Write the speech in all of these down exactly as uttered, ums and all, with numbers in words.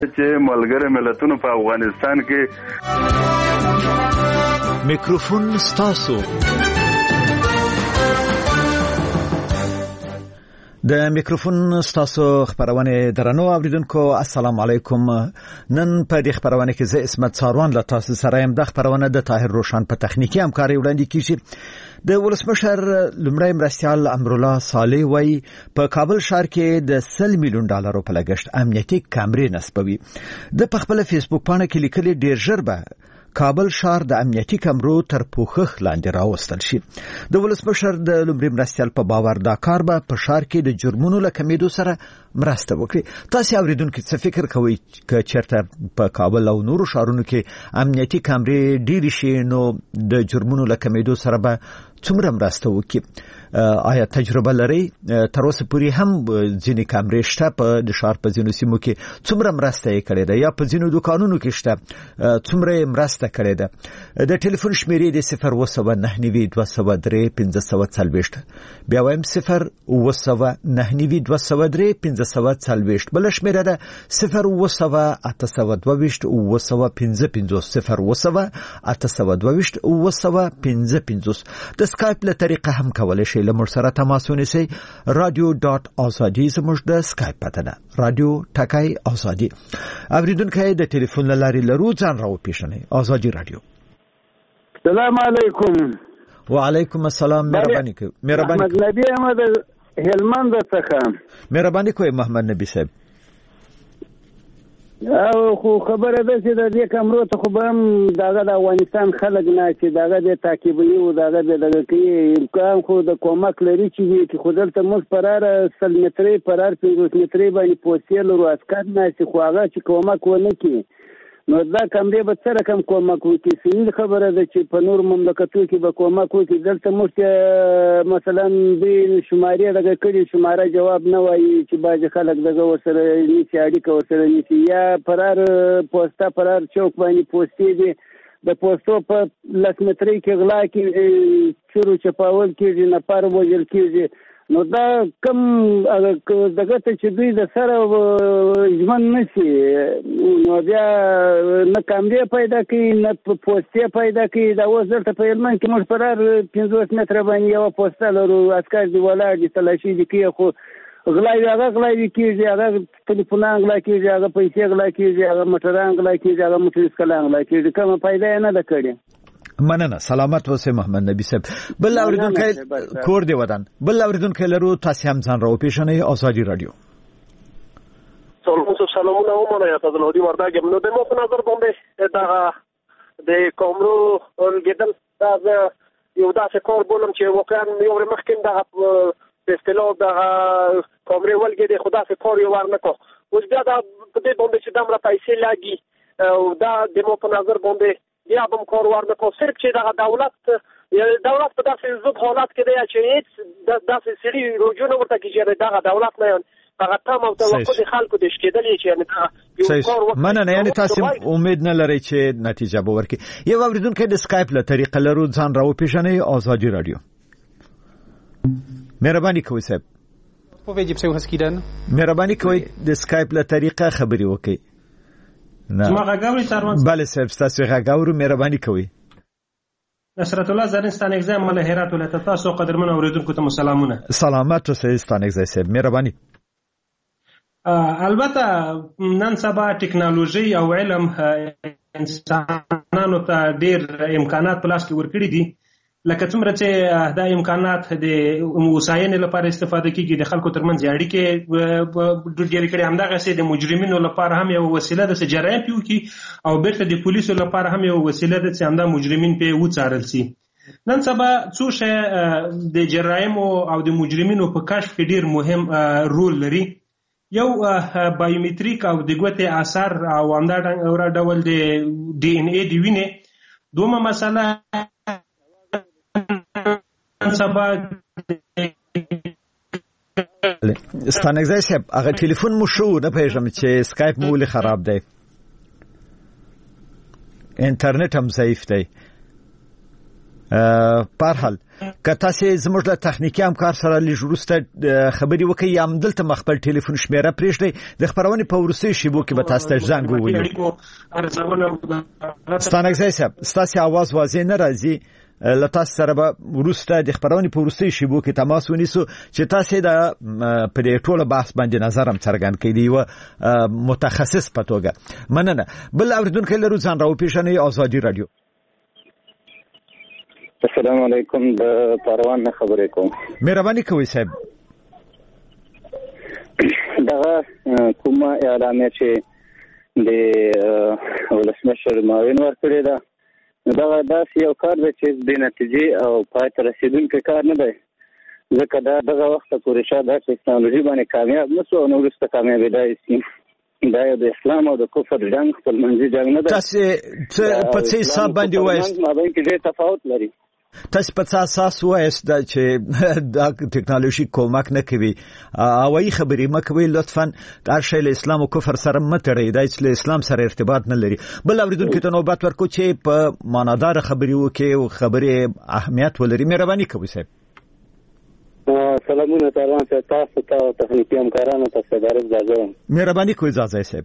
چې ملګری ملتونو په افغانستان کې میکروفون ستاسو. د میکروفون ستاسو خبرونه درنو اوریدونکو السلام علیکم. نن په دې خبرونه کې زه اسمت ساروان له تاسو سره يم. د خبرونه د طاهر روشن په تخنیکی همکاري وړاندې کیږي. د ولسمشر لمړی مرستيال امرالله صالح وای په کابل ښار کې د سل میلیون ډالرو په لګښت امنیتي کامرې نصبوي. د خپل فیسبوک باندې کې لیکلي ډیر ژر به کابل ښار د امنیتي کمرو تر پوښښ لاندې راوستل شي. د ولسمشر د لمړي مرستيال په باور دا کار به په ښار کې د جرمونو له کمیدو سره مرسته وکړي. تاسو اوریدونکو څه فکر کوئ چې چیرته په کابل او نورو ښارونو کې امنیتي کمرې ډیر شي نو د جرمونو له کمیدو سره به څومره مرسته وکړي؟ آیا تجربه لري؟ تر اوسه پورې هم ځینې کمرې شته په د ښار په ځینو سیمو کې څومره مرسته یې کړې ده یا په ځینو دکانونو کې شته څومره مرسته کړې ده؟ د ټلیفون شمیرې د صفر اوه سوه نهه نوي دوه سوه درې پنځه سوه څلوېښت بیا وایم صفر اوه سوه نهه نوي دوه سوه درې پنځه سوه څلوېښت. بل شمیره ده صفر اوه سوه اته سوه دوه ویشت اوه سوه پنځه پنځوس صفر اوه سوه اته سوه دوه ویشت اوه سوه پنځه پنځوس. د سکایپ له طریقه هم کولای شئ له موږ سره تماس ونیسئ. رادیو ډاټ ازادي زموږ د سکایپ پته ده. رادیو ټکای ازادي. اوریدونکو د ټلیفون لارې لرو ځان راو پیښنه ازادي رادیو. السلام علیکم. وعلیکم السلام. مهرباني کوئ. مهرباني محمد نبی احمد هلمند څخه. مهرباني کوئ محمد نبی صاحب. او خو خبره ده چې د دې کمرو ته خو به هم دغه د افغانستان خلک نه چې دغه د تعقیبوي او دغه د دغه کوي امکان خو د کومک لري چې خو دلته موږ پرار سل مترې پرار پنځوس مترې باندې پوستې لرو عسکر نه چې خو هغه چې کومک ونه کړي نو دا کمرې به څه رقم کومک وکړي. صحیح خبره ده چې په نور مملکتو کې به کومک وکړي. دلته موږ مثلا د شمارې دغه کړي شماره جواب نه وایي چې باید خلک دغه ورسره نیسي اړیکه ورسره نیسي یا پرار پوسټه پرار چوک باندې پوستې دي د پوسټو په لس مترې کې غلا کې چورو چپاول کېږي نفر وژل کېږي. نو دا کم دغه ته چې دوی د سره ژمن نشي نو بیا نه کمرې پیدا کوي نه پوستې پیدا کوي. دا اوس دلته په هلمند کې موږ پرار پنځوس متره باندې یوه پوسته لرو عسکر دي ولاړ دي تلاشي دي کوي خو غلاوي هغه غلاوي کېږي هغه ټلیفونان غلا کېږي هغه پیسې غلا کېږي هغه موټران غلا کېږي هغه موټرسکلان غلا کېږي. کومه پیدا یې نه ده کړې. مننه. سلامت اوسئ محمد نبی صاحب. بل اوریدونکو کور دی ودان. بل اوریدونکو لرو تاسو هم ځان راو پیښنه ازادي رادیو. سلام سلامونه ومنه یا تاسو نو دی ورته نو د مو په نظر باندې دا د کومرو ورګدل دا یو داسې کار بولم چې واقعا یو مخکې دا په اصطلاح دا کومري ولګي د خدا څخه کار یو ورنکو اوس بیا دا په دې باندې چې دمره پیسې لاګي او دا د مو په نظر باندې یا بم کار ورنکو صرف چې دا دولت دولت په داسې زوب حالات کې دی چې هیڅ داسې سړي رجوع ورته کیږي دا دولت نه هغه تام او توقع د خلکو د شکېدلې چې یعنی دا یو کار وکړي. مننه. یعنی تاسو امید نه لرئ چې نتیجه به ورکړي. یو اوریدونکو د سکایپ له طریقه لرو ځان راو پیښنه ازادي رادیو. مهرباني کوئ صاحب. Powiedzi pseudo hezký den. مهرباني کوئ د سکایپ له طریقه خبري وکړئ. نه. ما غاوري سروان. بله صاحب تاسو غاورو مهرباني کوئ. نصرت الله زرنستان اگزام مال هرات ولایت تاسو قدرمن اوریدونکو ته سلامونه. سلامت اوسئ ستان اگزای صاحب. مهرباني. البته نن سبا ټکنالوژي او علم انسانانو ته ډېر امکانات په لاس کې ورکړي دي لکه څومره چې دا امکانات د وسایلو لپاره استفاده کیږي د خلکو ترمنځ اړیکې ډېرې کړي همدغسې د مجرمینو لپاره هم یو وسیله ده چې جرایم پیو کی او بیرته د پولیسو لپاره هم یو وسیله ده چې همدا مجرمین په وڅارل شي. نن سبا څو شی د جرایم او د مجرمینو په کشف کې ډېر مهم رول لري. یو بایومټریک او د ګوتې اثر او همدا ډول د ډي ان اي دی وینې. دومره مسله سبا ستانګزای صاحب هغه ټلیفون مو شو نه پېژم چې سکایپ مو ولې خراب دی انټرنیټ هم ضعیف دی. په هر حال که تاسو زموږ له تخنیکی همکار سره لږ وروسته خبرې وکړئ یا هم دلته مخبل ټلیفون شمیره پرېږدئ د خبرونې په وروستیو شیبو کې به تاسو ته زنګ ووهو. ستانکزی صاحب ستاسو اواز واضح نه راځي، له تاسو سره به وروسته د خبرونې په وروستیو شیبو کې تماس ونیسو چې تاسو د په دې ټوله بحث باندې نظر هم څرګند کړئ د یوه متخصص په توګه. مننه. بل اورېدونکی لرو، ځان راوپېژنئ. آزادي راډیو. السلام علیکم، د پروان نه خبرې کوم. مهرباني کوئ صاحب. دغه کومه اعلامیه چې د ولسمشر معاون ورکړې ده، دغه داسې یو کار دی چې د نتیجې او پای ته رسېدونکی کار نه دی، ځکه دا دغه وخته پورې شاید دا ټکنالوژي باندې کامیاب نه شو او نو وروسته کامیابېدای شي. دا یو د اسلام او د کفر جنګ، خپلمنځي جنګ نه دی. تاسو په څه حساب باندې وایست مابین کې ډېر تفاوت لري؟ تاسو په څه اساس وایست چې دا ټکنالوژي کومک نه کوي؟ هوایي خبرې مه کوئ لطفا. هر شی له اسلام او کفر سره مه تړئ، دا چې له اسلام سره ارتباط نه لري. بل اورېدونکي ته نوبت ورکړو چې په معنادار خبرې وکړي او خبرې اهمیت ولري. مهرباني کوئ صاحب. سلامونه تاروان صاحب، تاسو ته او تخنیکي همکارانو ته صدارت زاده یم. مهرباني کوئ زاده صاحب.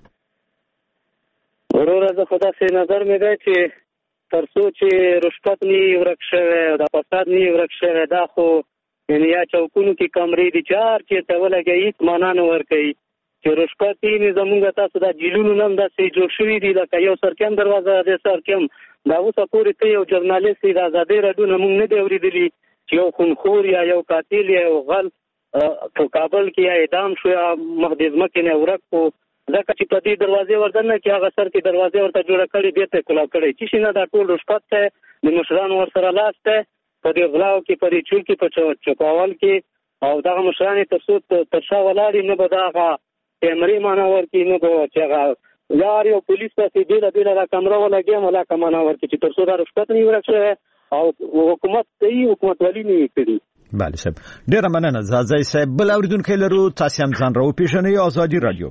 وروره زه خو داسې نظر مې دی چې تر څو چې رشوت نه وي ورک شوی او د فساد نه وي ورک شوی، دا خو یعنې یا چوکونو کې کمرې دي چې هر چېرته ولګوي هېڅ معنا نه ورکوي. چې رشوت یې نه زمونږ تاسو دا جیلونو نه هم داسې جوړ شوي دي، لکه یو سرکم دروازه د سرکم دا اوسه پورې ته یو جرنالست د ازادۍ راډیو نه مونږ نه دی اورېدلي چې یو خونخور یا یو قاتل یا یو غل په کابل کې یا اعدام شو یا مخ د ځمکې نه ورک شو، ځکه چې په دې دروازې وردننه کې هغه سر کې دروازې ورته جوړه کړې، بېرته یې کلاو کړی. چې شي نه دا ټول رشوت دی، د مشرانو ورسره لاس دی په دې غلاو کې، په دې چور کې، په چوپاول کې، او دغه مشران یې تر څو تر شا ولاړ نه به د هغه کیمرې معنا ورکړي، نه به چې هغه یار یو پولیس پسې بېله بېله دا کمره ولګي ملاکه معنا ورکړي چې تر څو دا رشوت نه وي ورک شوی او حکومت صحیح حکومتولي نه وي کړي. بله صاحب، ډېره مننه زاځی صاحب. بل اورېدونکی لرو، تاسو هم ځان راوپېژنئ. آزادي راډیو.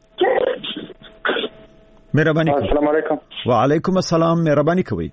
مهرباني کوئ. السلام علیکم. وعلیکم السلام. مهرباني کوئ.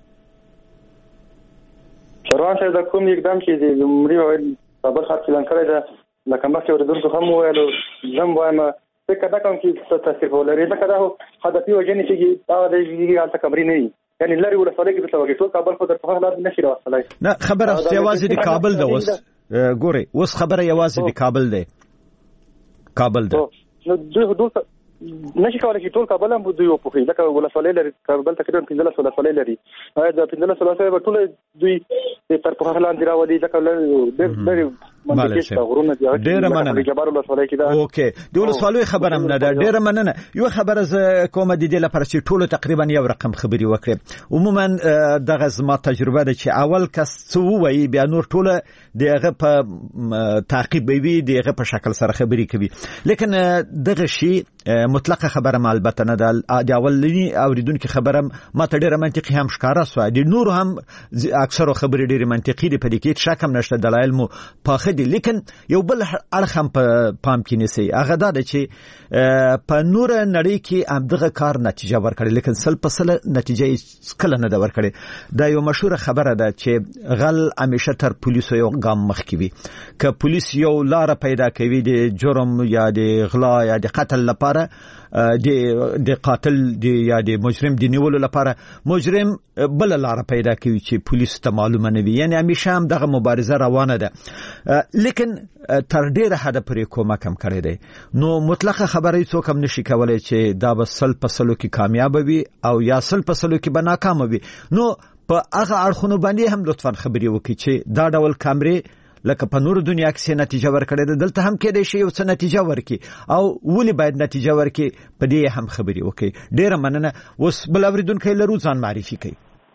شروان صاحب، د کوم اقدام چې د عمري وویل بابر خط اعلان کړی ده، لکه مخکې اورېدونکو هم وویل، زه هم وایم فکر نه کوم چې څه تاثیر به ولري، ځکه دا هدفي وجنې چې هغه د هلته کمرې نه وي، یعنې لرې ولسوالۍ کې ورته وږي ټول کابل خو در پخوا لار نه شي راوستلی. نه خبره یوازې د کابل ده. اوس ګورئ، اوس خبره یوازې د کابل ده. کابل ده نو دوی دوی نشي کولای چې ټول کابل هم دوی وپوښي، ځکه ولسوالۍ لري، کابل تقریبا پنځلس ولسوالۍ لري. د پنځلس ولسوالۍ به ټول دوی تر پخوا لاندې راولي، ځکه ډېر ډېر ډېره مننه. اوکې، د ولسوالیو خبره هم نه ده. ډېره مننه. یو خبره زه کومه د دې لپاره چې ټولو تقریبا یو رقم خبرې وکړې. عموما دغه زما تجربه ده چې اول کس څه ووایي بیا نور ټوله د هغه په تعقیب به وي، د هغه په شکل سره خبرې کوي. لیکن دغه شی مطلقه خبره ما البته نه ده. د اولني اوریدونکو خبره ما ته ډېره منطقي هم ښکاره سوه، د نورو هم اکثرو خبرې ډېرې منطقي دي، په دې کې شک هم نشته، دلایل مو پاخه دي. لیکن یو بل اړخ هم په پام کې نیسئ، هغه دا ده چې په نوره نړۍ کې همدغه کار نتیجه ورکړي، لیکن سل په سله نتیجه یې کله نه ده ورکړې. دا یو مشهوره خبره ده چې غل همیشه تر پولیسو یو ګام مخکې وي. که پولیس یو لاره پیدا کوي د جرم یا د غلا یا د قتل لپاره، د د قاتل د یا د مجرم د نیولو لپاره، مجرم بل لاره پیدا کوي چې پولیس ته معلومه نه وي. یعنی همیشه هم دغه مبارزه روانه ده، لیکن تر ډیره حد پورې کومک هم کړی دی. نو مطلقه خبره څوک هم نشي کولای چې دا به سل په سلو کې کامیاب وي او یا سل په سلو کې به ناکام وي. نو په هغه اړخونو باندې هم لطفا خبرې وکړي چې دا ډول کامرې لکه په نور دنیا کې نتیجه ورکړي ده، دلته هم کېدای شي یو څه نتیجه ورکړي، او ولې باید نتیجه ورکړي په دې هم خبرې وکړي. ډیره مننه. اوس بل اورېدونکی لرو، ځان معرفي کوي.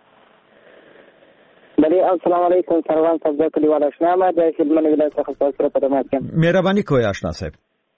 بله، السلام علیکم. سروان صاحب، د کلیوال اشنا ما د هلمند ولایت څخه تاسو سره په خدمت یم. مهرباني کوئ اشنا صاحب.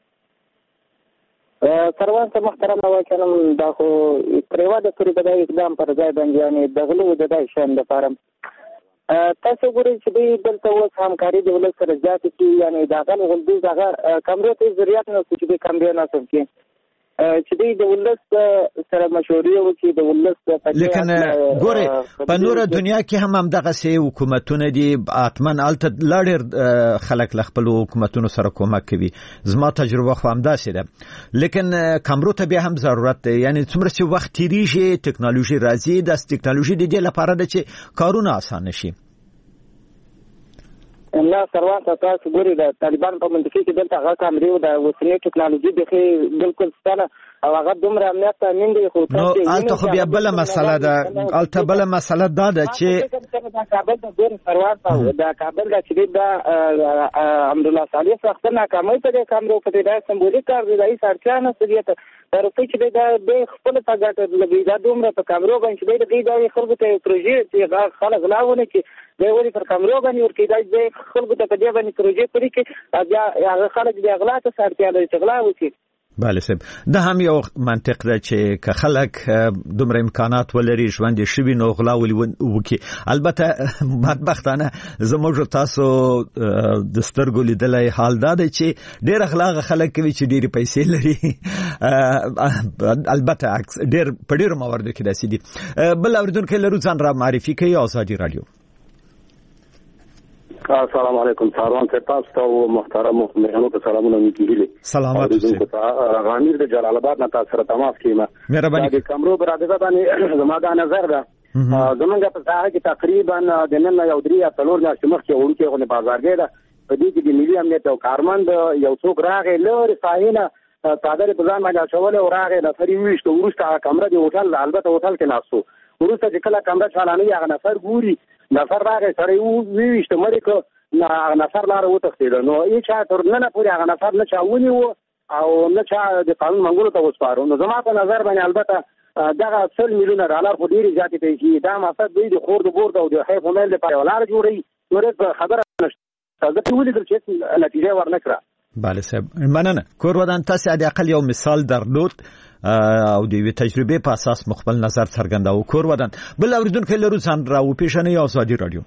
سروان صاحب محترم، واکرم دا خو پریوا د پوری بدای اقدام پر ځای باندې یعنی د غلو د دای شان د فارم تاسو ګورئ چې دوی دلته اوس همکاري د ولس سره زیاتې کړي، یعنې د هغه غلدوز هغه کمرو ته ضرورت نه چې دوی کمرې نصب کړي. چې د ولس سره مشورې وکړي د ولس. لیکن ګوره په نور دنیا کې هم همدغه سي حکومتونه دي اتمن الته لړ خلک ل خپل حکومتونو سره کومک کوي. زما تجربه خو همداسې ده. لیکن کامرو ته به هم ضرورت دی، یعنی څومره چې وخت تیریږي ټکنالوژي راځي د ټکنالوژي د دې لپاره د چې کارونه آسان شي. نه سروان تاسو ګوري د طالبان په منطقه کې دلته هغه کامرې او د اوسنۍ ټکنالوژي به بالکل ستنه او هغه دومره امنیت تامین دی. خو نو الته خو بیا بل مسله ده، الته بل مسله ده د چې د کابل د ډېر سروان د کابل د چې د عبدالله صالح وخت ناکامۍ ته د کامرو په دې سمبولیک کار دی د سرچا نه سړي تر څو چې د خپل تاګټ لګي دا دومره په کامرو باندې د دې خلکو ته پروژې چې خلک لاونه کې د وری پر کامرو باندې ورکې د خلکو ته په دې باندې پروژې پرې کې بیا هغه خلک د اغلا ته سرتیا لري چې غلا وکړي. بله صاحب دا هم یو منطق ده چې که خلک دومره امکانات ولري ژوند شوي نو غلا وکړي. البته بدبختانه زموږ تاسو د سترګو لیدلای حال دا دی چې ډېر غلا خلک کوي چې ډېرې پیسې لري. البته ډېر په ډېرو مواردو کې داسې دي. بل اورېدونکی لرو ځان را معرفي کوي. آزادي رادیو. السلام علیکم ساروان صاحب، تاسو ته محترم مهمانو ته سلامونه نیکیږي. سلامات اوسئ. غامیر د جلال آباد نه تاسو سره تماس کیما. مهرباني. د کمرو برادر باندې زما دا نظر ده. زمونږ په ځای کې تقریبا د نن یو درې یا څلور میاشتې مخکې وړوکې غونډه بازارګۍ ده. په دې کې د ملي امنیت او کارمند یو څوک راغی لوري ساحینه صادره په ځان باندې شول او راغی نفرې ویشته. وروسته کمره د هوټل البته هوټل کې ناستو. وروسته چې کله کمره چالانه هغه نفر ګوري نفر راغی سره ویشته مړی کو نه نفر لاره وتښتېده. نو هیڅ تر ننه پورې هغه نفر نه چا ونیو او نه چا د قانون منګولو ته وسپارو. نو زما په نظر باندې البته دغه سل میلیونه ډالر خو ډېرې زیاتې پیسې دا مقصد دوی د خور د بورد او د حیف میل لپاره یوه لاره جوړوي. نور خبره نشته. زه پرې ولیدل چې نتیجه ورنه کړه. بله صاحب مننه. کور ودان تاسو حداقل یو مثال درلود او د یوې تجربې په اساس مخبل نظر څرګنداو. کور ودان. بل اورېدونکی لرو ځان را وپېژنئ. آزادي رادیو.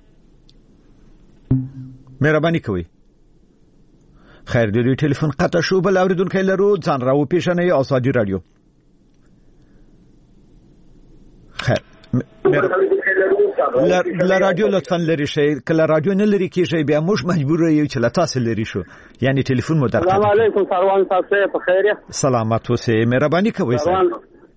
مهرباني کوئ. خیر د دې ټلیفون قطع شو. بل اورېدونکی لرو ځان را وپېژنئ. آزادي رادیو. خیر ل رادیو لطفا لري شي. کله رادیو نه لري کیږي بیا موږ مجبور یو چې لا تاسو لري شو، یعنی ټلیفون مو درته. السلام علیکم سروان صاحب، په خیر یې؟ سلامات اوسئ. مهرباني کوئ سروان.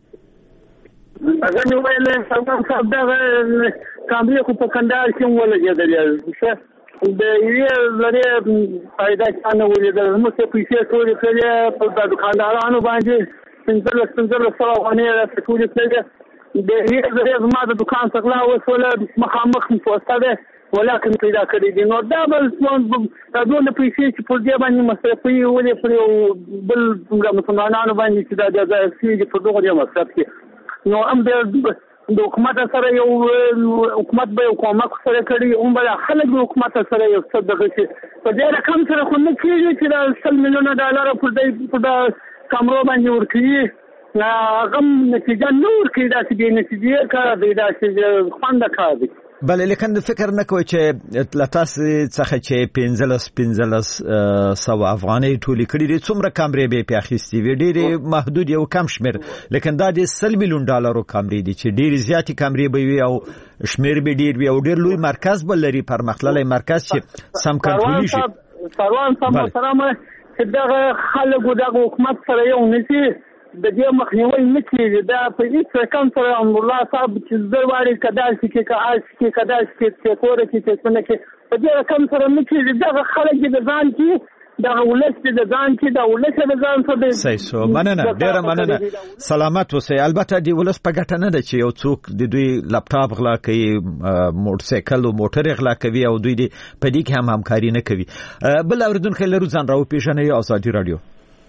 اگر نو ویلې سروان صاحب دا کامرې خو په کندهار کې ولګېدلې شه د یوې لري فایده څنګه ولیدل. موږ څه پیسې ټولې کړې په دکاندارانو باندې پنځلس پنځلس سوه افغانۍ ټولې کړې. د یوې زره زما د دکان څخه وسوله مخامخ پوسټه ده ولکن پیدا کړی دي. نو دا بل دا ډول پیسې چې په دې باندې مصرفي ولې پر بل مسلمانانو باندې چې دا د ځای په دغه دی مصرف کې. نو هم د حکومت سره یو حکومت به کومک سره کړی هم بل خلک د حکومت سره یو څه دغه چې په دې رقم سره خو نه کېږي چې دا سل میلیونه ډالر په دې په کامرو باندې ورکړي. غم نتیجه نور کې دا چې نتیجه کار دی دا چې خوند کار دی. بله لیکن فکر نه کوئ چې لتاسو څخه چې پنځلس پنځلس سوه افغانۍ ټولې کړي دي څومره کامرې به پې اخیستې وي؟ ډېرې محدود یو کم شمېر. لیکن دا د سل میلیون ډالرو کامرې دي چې ډېرې زیاتې کامرې به وي او شمېر به ډېر وي او ډېر لوی مرکز به لري، پرمختللی مرکز چې سم کنټرولي شي. سروان صاحب محترم چې دغه خلکو دغه حکومت سره یو نشي د دې مخنیوي نه کېږي. دا په هېڅ رقم سره امرالله صاحب چې زه واړې کدال شي کې کاش کې کدال شي کې کوره کې چې څنګه کې په دې رقم سره نه کېږي. دغه خلک د ځان کې دغه ولس د ځان کې د ولس د ځان سره صحیح سو. مننه ډېره مننه. سلامت اوسئ. البته د ولس په ګټه نه ده چې یو څوک د دوی لپټاپ غلا کوي، موټرسایکل او موټر غلا کوي او دوی په دې کې هم همکاري نه کوي. بل اورېدونکی لرو ځان را وپېژنئ. آزادي رادیو.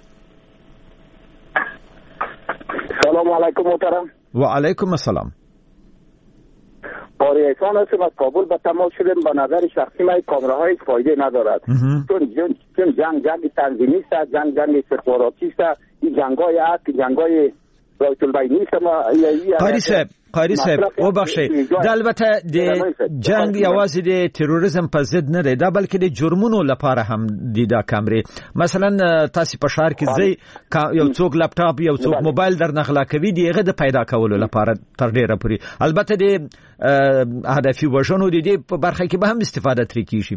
سلام علیکم محترم. و علیکم السلام. باری احسان هستم از کابل به تماس شدیم. به نظر شخصی من کامراهای فایده ندارد چون چون جنگ جنگ تنظیمی است، جنگ جنگ استخباراتی است. این جنگای است، جنگای رایت البین نیست. قاری صاحب قاری صاحب او بخشي د البته د جنگ یوازې د تروریزم په ضد نه دی دا بلکې د جرمونو لپاره هم دی دا کامرې مثلا تاسو په شهر کې ځي یو څوک لپټاپ یو څوک موبایل در نغلا کوي دیغه د پیدا کولو لپاره تر ډیره پوری البته د هدفي وژنو د دې په برخه کې به هم استفاده ترې کیږي.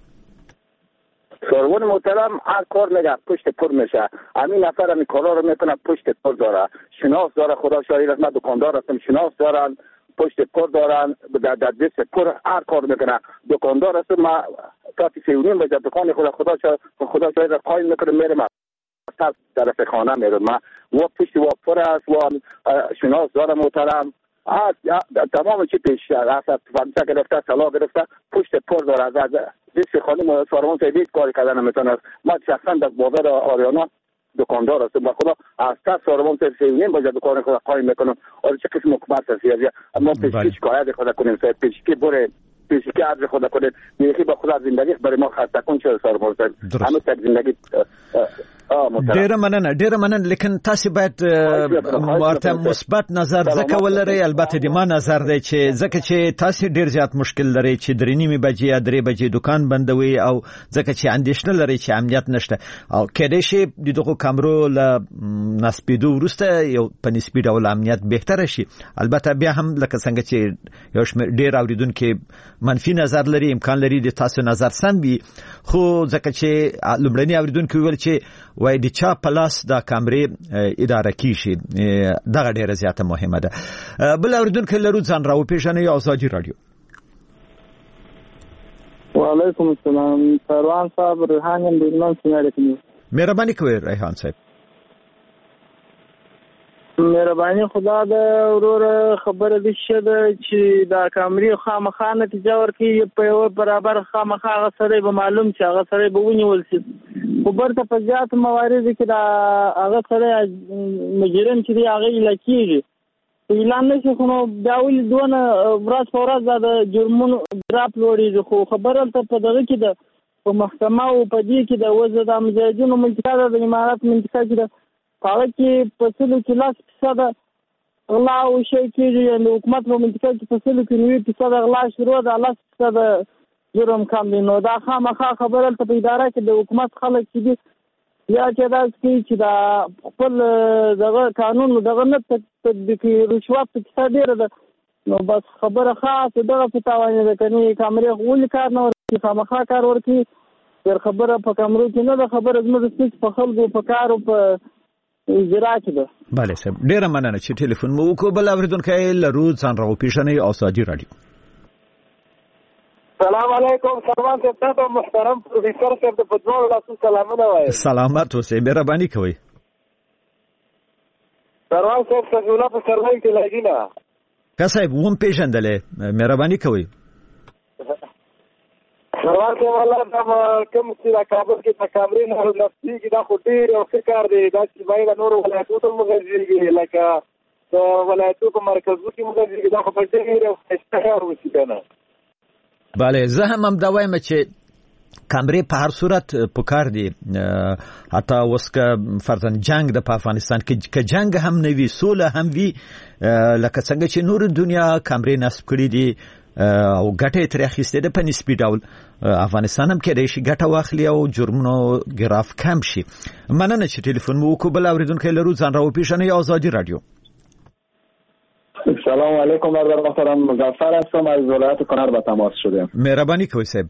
سرور محترم هر کار میگه پشت پر میشه. همین نفر همین کارا رو میکنه پشت پر داره. شناس داره خدا شاهد است من دکاندار هستم شناس دارن پشت پر دارن در دست پر هر کار میکنه. دکاندار هستم من کافی سیونیم به دکان خدا خدا شاهد خدا شاهد قایم میکنه میرم تا طرف خانه میرم من و پشت و پر است و شناس داره محترم تمام چی پیش است فرانسه گرفته سلا گرفته پشت پر داره از دیگه خانم سارمان سیدی کاری کردن نمیتونه. ما شخصا در بازار آریانا دکاندار هستم با خدا از تا سارمان سیدی باید دکان خود قایم میکنم. آره چه قسم حکومت هست یا ما پیشکی شکایت خود کنیم سر پیشکی بره پیشکی عرض خود کنیم میخی با خدا زندگی برای ما خسته کن چه سارمان سیدی همه تک زندگی ډیره مننه ډیره مننه لیکن تاسو باید مرته مثبت نظر ځکه ولرئ البته د ما نظر دی چې ځکه چې تاسو ډیر زیات مشکل لري چې درې نیمه بجې یا درې بجې دکان بندوي او ځکه چې اندېښنه لري چې امنیت نشته او کله شي د دغه کامرو له نسبیدو ورسته یو په نسبی ډول امنیت بهتر شي. البته بیا هم لکه څنګه چې یو شمېر ډیر اوریدونکو منفي نظر لري امکان لري د تاسو نظر سم وي خو ځکه چې لومړني اوریدونکو ویل چې وای د چا پلاس دا کامرې اداره کیږي دا ډیره زیاته مهمه ده. بل اوریدونکو لرو ځان راو پیژنې آزادی رادیو. وعلیکم السلام سروان صاحب ریحان یم د ایمان څنګه کوي مهرباني کوي ریحان صاحب مهرباني خدا د ورور خبره دي شه چې دا کامرې خامخا نتیجه ورکړي په یو برابر خامخا غسرې به معلوم چې هغه سره به ونیول شي خو برته په ځات موارد کې دا هغه سره مجرم چې دی هغه لکېږي اعلان نشي خو نو دا ولې دونه ورځ په ورځ د جرمونو ډراپ لوړېږي خو خبره ته په دغه کې د په محکمه او په دې کې د وزه د مجاهدینو منطقه د امارات منطقه کې د هغه کې په سلو کې لاس فیصده غلا او شی کېږي د حکومت په منطقه کې په سلو کې نوي فیصده غلا شروع ده لاس فیصده جرم کم دی نو دا خامخا خبره ته په اداره کې د حکومت خلک چې دي یا چې دا چې دا خپل دغه قانون دغه نه تطبیق رشوت کې ډیره ده نو بس خبره خاصه دغه په تاوان ده کني کامرې غول کار نه ورته خامخا کار ورته تر خبره په کامرو کې نه ده خبره زموږ څه په خلکو په کار او په اجرا کې ده. bale صاحب ډیره مننه چې ټلیفون مو وکړ. بل اوریدونکو لرو ځان راو پیژنې آزادی رادیو. سلام علیکم سلام ته محترم پروفیسور صاحب د بدوال لاسو سلامونه وایي. سلامات اوسئ مهرباني کوئ. سروان صاحب سجولا په سروان کې لګینا. کا صاحب ووم پیژندلې مهرباني کوئ. سروان صاحب والله دا کوم چې د کابل کې د کامرې نه نفسي کې دا خو ډېر او څه کار دی دا چې باید نور ولایتونو ته مغزيږي لکه د ولایتونو په مرکزو کې مغزيږي دا خو په ډېر او اشتهار وشي کنه. bale زه هم هم دا وایم چې کامرې په هر صورت پکار دی حتی اوس که فرضاً جنگ د افغانستان کې که جنگ هم نه وي سوله هم وي لکه څنګه چې نور دنیا کامرې نصب کړي دي او ګټه ترې اخیستې ده په نسبي ډول افغانستان هم کېدای شي ګټه واخلي او جرمونو ګراف کم شي. مننه چې ټلیفون مو وکړو. بل اوریدونکو لرو ځان راو پیژنې آزادی رادیو. سلام علیکم برادر محترم مظفر هستم از ولایت کنر به تماس شدم. مهربانی کوئ صاحب.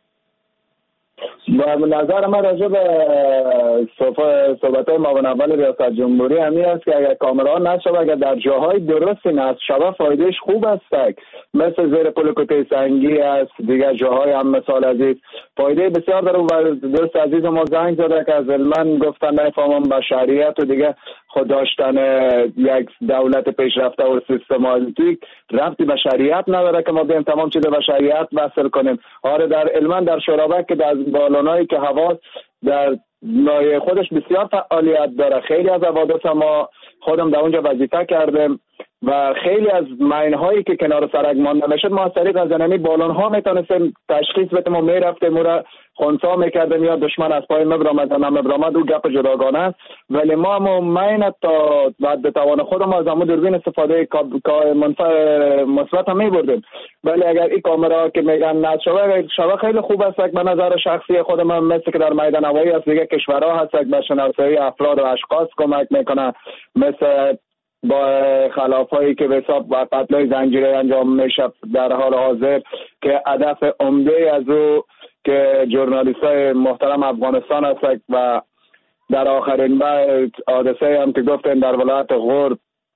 با نظر من راجع به صحبت‌های معاون اول ریاست جمهوری همین است که اگر کامرا نصب اگر در جاهای درستی نصب شود فایدهش خوب است مثل زیر پل کوته سنگی است دیگر جاهای هم مثال عزیز فایده بسیار داره و دوست عزیز ما زنگ زده که از علما گفتن نفهمم بشریت و دیگه خود داشتن یک دولت پیشرفته و سیستماتیک ربطی به شریعت نداره که ما بیم تمام چیز به شریعت وصل کنیم. آره در علما در شورابک که در بالونایی که حواس در لایه خودش بسیار فعالیت داره. خیلی از عوادث ما خودم در اونجا وظیفه کردم و خیلی از ماین‌هایی که کنار سرک مانده میشد ما از طریق از زنمی بالون‌ها میتونستیم تشخیص بدیم و میرفتیم و را خونسا میکردیم یا دشمن از پای مبرامد و مبرامد و گپ جداگانه است. ولی ما هم ماین تا بعد توان خود ما از همون دوربین استفاده مثبت هم میبردیم. ولی اگر این کامرا که میگن نصب شوه شوه خیلی خوب است به نظر شخصی خود من، مثل که در میدان هوایی از دیگه کشورها هست به شناسایی افراد و اشخاص کمک میکنه، مثل با خلافایی که به حساب و قتل‌های زنجیره‌ای انجام میشه در حال حاضر که هدف عمده از او که ژورنالیست‌های محترم افغانستان هست و در آخرین بعد حادثه هم که گفتن در ولایت غور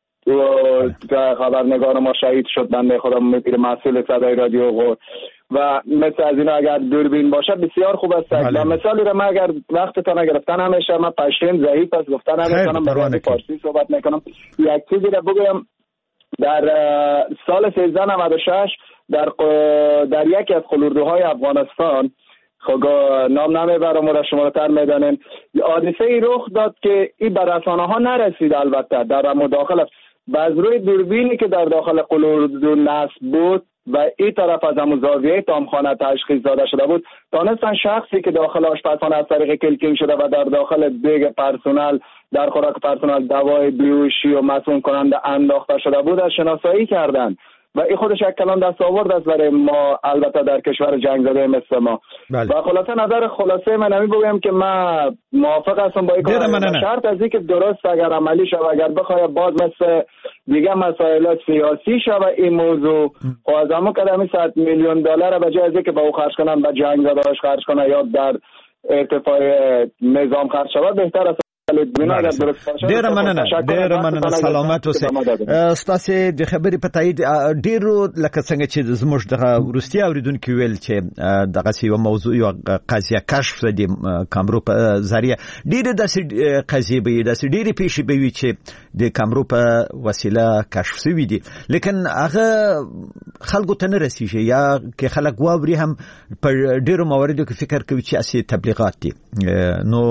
و خبرنگار ما شهید شد، بنده خودم میگیره مسئول صدای رادیو غور و مثل از اینا اگر دوربین باشه بسیار خوب است. و مثالی را من اگر وقتتان نگرفتن همیشه من پشتین ضعیف است گفتن نمیکنم، به فارسی صحبت میکنم. یک چیزی را بگویم، در سال سیزده نود و شش در در یکی از قلوردوهای افغانستان، خب نام نمیبرم و را شما تر میدانین، حادثه ای رخ داد که این به رسانه ها نرسید. البته در مداخله باز روی دوربینی که در داخل قلوردو نصب بود و این طرف از همون زاویه تامخانه تشخیص داده شده بود، تانستن شخصی که داخل آشپزخانه از طریق کلکین شده و در داخل دیگ پرسونل در خوراک پرسونل دوای بیهوشی و مسموم کننده انداخته شده بود از شناسایی کردن و این خودش یک کلان دست آورد است برای ما، البته در کشور جنگ زده مثل ما. بله. و خلاصه نظر خلاصه من نمی بگویم که من موافق هستم با این کار، شرط از این که درست اگر عملی شود، اگر بخواه باز مثل دیگه مسائل سیاسی شود این موضوع خوازمو کدامی صد میلیون دلار به جای از که با او خرج کنن به جنگ زدهاش خرج کنن یا در ارتفاع نظام خرج شود بهتر است. ډیره مننه ډیره مننه سلامت اوسئ. ستاسو د خبرې په تایید ډیرو لکه څنګه چې زموږ د روسي اوریدونکو ویل چې دغه یو موضوع یو قضیه کشف د کامرو په ذریعہ ډیره داسې قضیه به داسې ډیره پیښې به وي چې د کامرو په وسیله کشف شوي دي، لیکن هغه خلکو ته نه رسیږي یا که خلک واوري هم په ډیرو مواردو کې فکر کوي چې اصلي تبلیغات دي. نو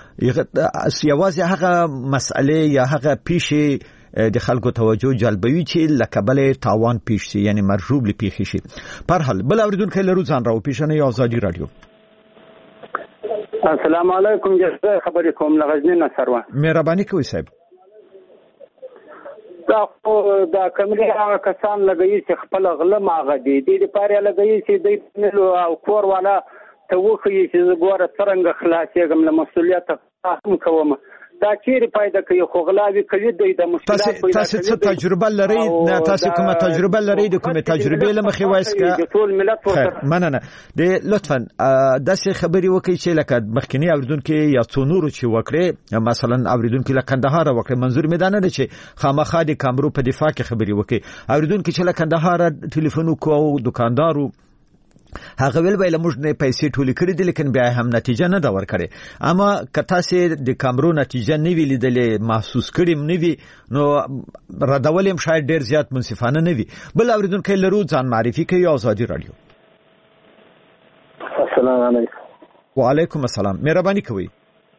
یوازې هغه مسئله یا هغه پیښې د خلکو توجه جلبوي چې لکه بلې تاوان پیښ شي، یعنی مرجوب لپیښ شي. پر حال بل اوریدونکو لرو ځان راو پیښنه یا آزادی رادیو. السلام علیکم، جزا خبرې کوم لغزنی نصروان. مهرباني کوئ صاحب. دا خو دا کمرې هغه کسان لګوي چې خپل غله ماغه دي دې لپاره لګوي چې د او کور والا ته وخی چې زګوره څنګه خلاصېږم له مسؤلیت هم کوم. دا چیرې پیدا کوي خو غلاوي کوي د مشکلات پیدا کوي. تاسو څه تجربه لرئ؟ نه تاسو کومه تجربه لرئ؟ د کومه تجربه لمخې وایس کا ټول ملت ورته مننه. د لطفا داسې خبري وکړئ چې لکه مخکنی اوریدونکو یا څو نورو چې وکړي، مثلا اوریدونکو لکه کندهار وکړي، منظور مې دا نه چې خامخا د کامرو په دفاع کې خبري وکړي. اوریدونکو چې لکه کندهار ټلیفون کو دکاندارو هغه ویل ویل موږ نه پیسې ټولې کړې دي لیکن بیا هم نتیجه نه دا ورکړي. اما که تاسو د کامرو نتیجه نه وی لیدلې محسوس کړم نه وی نو ردول هم شاید ډیر زیات منصفانه نه وي. بل اوریدونکو لرو ځان معرفي کوي آزادی رادیو. السلام علیکم. وعلیکم السلام، مهرباني کوي.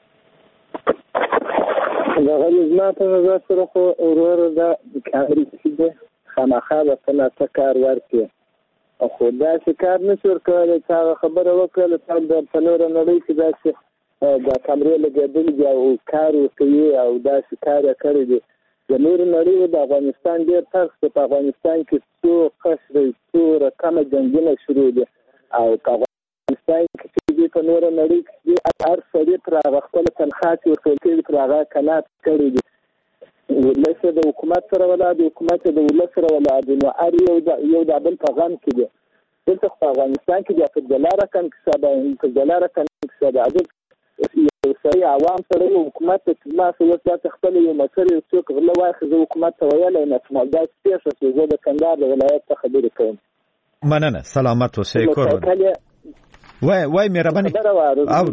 دا غوښنه ته زه سره خو ورور دا کاري چې خامخا به څنګه کار ورکړي خو دا چې کار نشو ورکولی چې هغه خبره وکړله چې د څلوره نړۍ کې داسې د کامرې لګېدلي دي او کار ورکوي او داسې کار یې کړی دی. د نورو نړیو د افغانستان ډېر فرق دی. په افغانستان کې څو قصرې څو رقمه جنګونه شروع دي او په افغانستان کې چې دي په نوره نړۍ کې هر سړي پر هغه خپله تنخوا چې ورکول کېږي پر هغه قناعت کړی دي. ولس د حکومت سره ولا د حکومت د ولس سره ولا د نو ار یو د یو د بل په غم کې دي. دلته په افغانستان کې د ډالر رقم کې سبا د ډالر رقم کې سبا د یو سړي عوام سره حکومت ته ما څه وخت خپل یو مسر یو څوک غلا واخې د حکومت ته ویل نه سمال دا څه چې زه د کندهار د ولایت څخه خبرې کوم. مننه، سلامت اوسئ. کور وای وای مهرباني او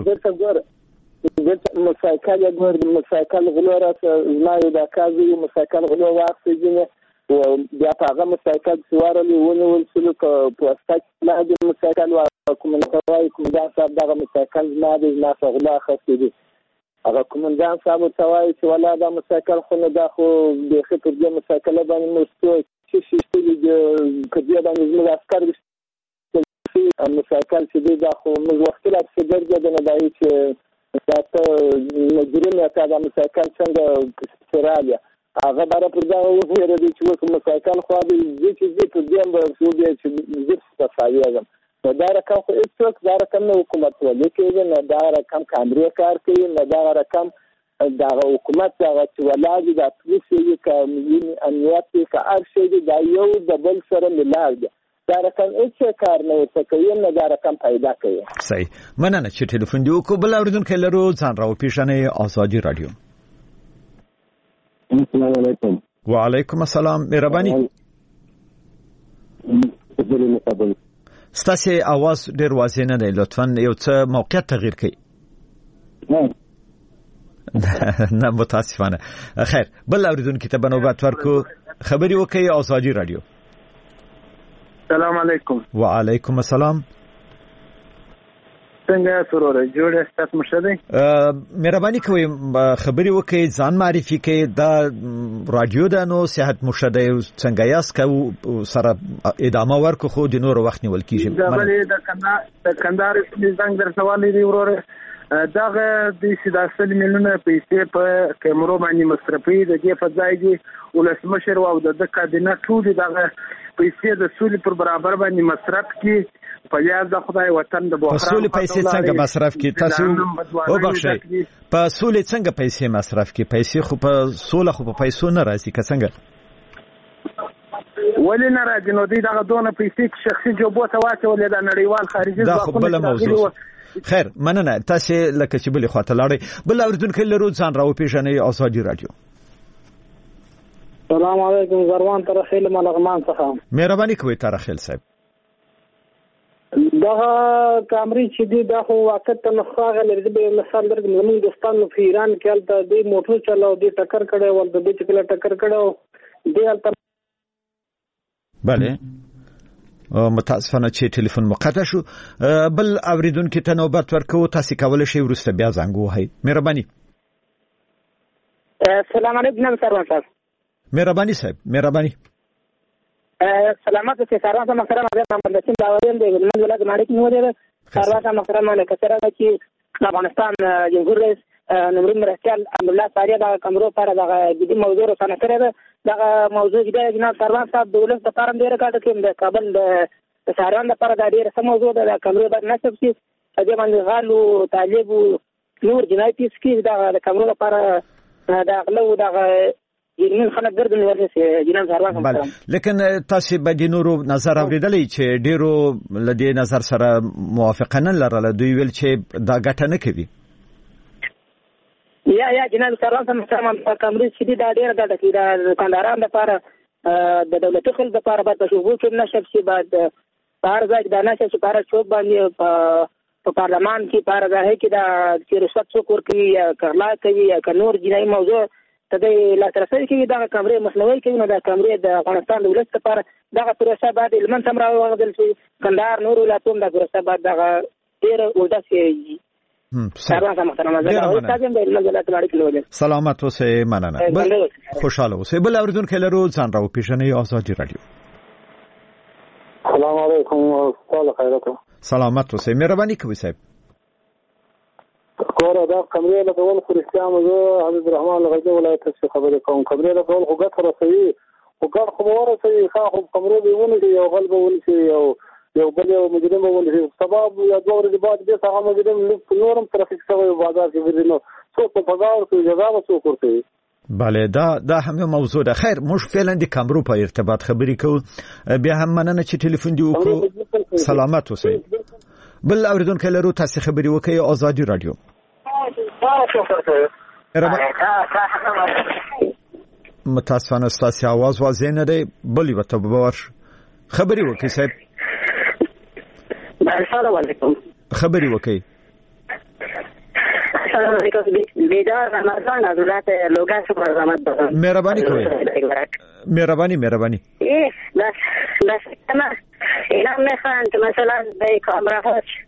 مسایکل یا ګور د مسایکل غلو راته زما یو د کازو یو مسایکل غلو واخیږي او بیا په هغه مسایکل سوارلې ونیول شو په پوسټ کې نه د مسایکل او کوم نه کوي کوم دا صاحب دغه مسایکل نه د ناس غلا خاصه دي هغه کومندان صاحب ته وایي چې ولا دا مسایکل خو نه دا خو د خې پر دې مسایکل باندې مستوي چې چې د کډیا باندې زموږ عسكر چې مسایکل چې دا خو موږ وخت لا څه درځي نه دی چې دا ته مجرم یا دا مسایکل څنګه استرالیا هغه بار پر دا وګورئ چې کوم مسایکل خو دې چې دې په دې باندې شو دې چې دې څه فایده دا رقم خو هیڅوک دا رقم نه حکومت ولې کوي نه دا رقم کامرې کار کوي نه دا رقم دا حکومت هغه چې ولادي د پولیسي کامین امنیت کې هر شی دا یو د بل سره ملاج دی دا رقم هیڅ کار نه کوي نه دا رقم پیدا کوي. صحیح مننه چې ټلیفون دی کو بل اوریدونکو لرو ځان راو پیښنې آزادي رادیو. السلام علیکم. وعلیکم السلام. مهرباني ستاسو आवाज ډیر واضح نه دی لطفا یو څه موقعیت تغییر کړئ. نه متاسفانه. خیر بل اوریدونکو ته بنوبت ورکو خبري وکي آزادي رادیو. السلام علیکم. وعلیکم السلام. څنګه سرور جوړ ستاسو مشهدي مهرباني کوئ خبري وکي ځان معرفي کړئ دا رادیو د نو صحت مشهدي څنګه یاس کو سره ادامه ورکو خو د نور وخت نیول کیږي. دا بلې د کندهار د کندهار څنګه در سوال دی ورور داغه د سیاسي ملونه پیسې په کیمرو باندې مصرفي د دې په ځای کې ولسمشر او د کابینه ټول دغه پیسې د سولې پر برابر باندې مصرف کی په یاد د خدای وطن د بحران په سولې پیسې څنګه مصرف کی تاسو وبخښئ په سولې څنګه پیسې مصرف کی پیسې خو په سولې خو په پیسو نه راځي که څنګه ولې نه راځي نو دغه دونه پیسې شخصي جوبو ته واچولې د نړیوال خارجي دا خو بل موضوع. خیر مننه تاسو لکه چې بل خواته لاړې بل اوریدونکو لرو ځان راو پیژنې آزادي رادیو. السلام علیکم زروان ترخیل ملغمان څخه. مهرباني کوئ ترخیل صاحب. دا کامري چې دی دا خو وخت ته نخاغه لري به مثال درګ زمونږ دوستان په ایران کې الته دی موټر چلاو دی ټکر کړي ول د دې چې کله ټکر کړي دی الته bale متاسفانه چې ټلیفون مقطع شو. بل اوریدونکو ته نوبت ورکو تاسو کولای شئ ورسته بیا زنګ وهئ. مهرباني. السلام علیکم سروان صاحب. مهرباني صاحب مهرباني. سلامات چې سروان صاحب محترم حضرت محمد رسول الله دی من ولادت مالک نو دی سروان صاحب محترم نه کثره چې افغانستان جمهور رئیس نمرین مرکل عبدالله ساریه دا کمرو پر دا د موضوع رسنه کړی دا موضوع دی جناب سروان صاحب دولت د فارم ډیر کاټ کې د کابل د ساروان لپاره دا ډیر سم موضوع ده کمرو باندې نسب شي دې باندې غالو طالب نور جنایتي سکي دا کمرو لپاره دا غلو دا یمن خلک ګرځي ورته جناب سروان صاحب. لیکن تاسو به د نورو نظر اوریدلې چې ډیرو لدی نظر سره موافقه نه لرله دوی ویل چې دا ګټه نه کوي. یا یا جناب سروان صاحب محترم کمرې چې دا ډیر ګټه کوي دا کندهاران لپاره د دولتي خلکو لپاره به تشویق کې نشب شي بعد بهر ځای دا نشي چې بهر چوک باندې په پارلمان کې بهر ځای کې دا چې رشوت څوک ورکوي یا کرلا کوي یا نور جنایي موضوع ته د لاسرسي کې دا کمرې مخنیوي کوي نو دا کمرې د افغانستان دولت لپاره دا پروسه باید لمن سم راوغدل شي کندهار نور ولایتونو دا پروسه باید دا ډیر وډه شي. سلامت اوسئ مننه. بل خوشاله اوسئ. بل اوریدونکو لرو ځان راو پیژنې آزادي رادیو. السلام علیکم استاد خیرات. سلامت اوسئ مهرباني کوئ صاحب. کور دا کمرې له ډول خريستان زه حبیب الرحمن لغړی ولایت څخه خبرې کوم. کمرې له ډول خو ګټه رسوي خو ګټه خو ورسوي خو کمرې به ونی یو غلبه ونی یو یو بل یو مجرم ولې سبب یا دوه ورځې بعد به هغه مجرم نورم ترافیک شوی بازار کې ورینو څو په بازار کې جزا وسو کوي. بله دا دا هم موضوع ده. خیر موږ فعلا د کمرو په ارتباط خبرې کوو بیا هم مننه چې ټلیفون دی وکړو. سلامت اوسئ. بل اوریدونکو لرو تاسو خبرې وکړئ آزادي رادیو. متاسفانه ستاسو आवाज واضح نه دی بل یو ته باور خبرې وکړئ صاحب. السلام علیکم. خبري وکي. السلام علیکم. بیدار رمضان حضرت لوگا شکر رحمت بخیر. مهربانی کوئ. مهربانی مهربانی. بس بس تمام. اینا میخوان که مثلا به کامراهاش